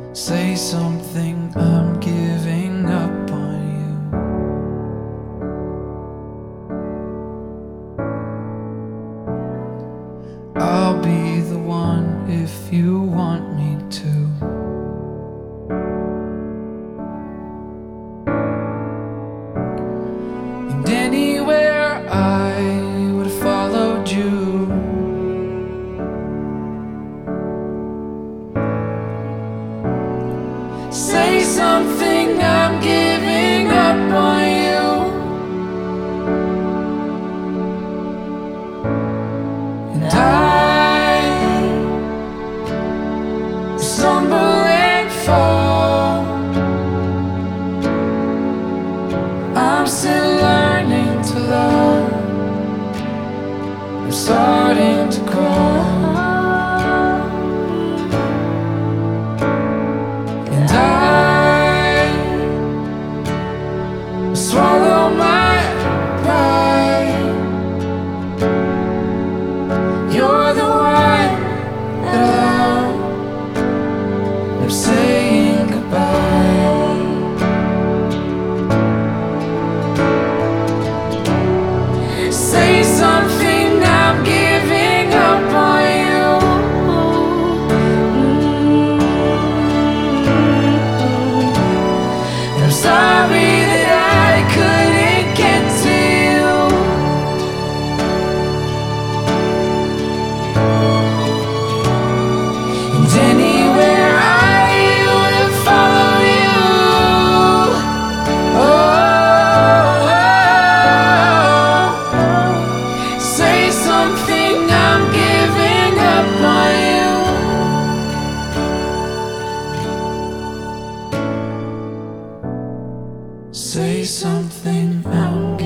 Say something, I'm giving up on you. I'll be the one if you want me to. And anywhere I would have followed you. Say something, I'm giving up on you. And I stumble and fall. I'm still learning to love. I'm starting to crawl. And I swallow my pride. You're the one that I love. I'm saying goodbye. Say something, I'm giving up on you. I'm sorry that I couldn't get to you. And anywhere I would follow you. Oh, say something, I'm giving up on you. Say something, I'm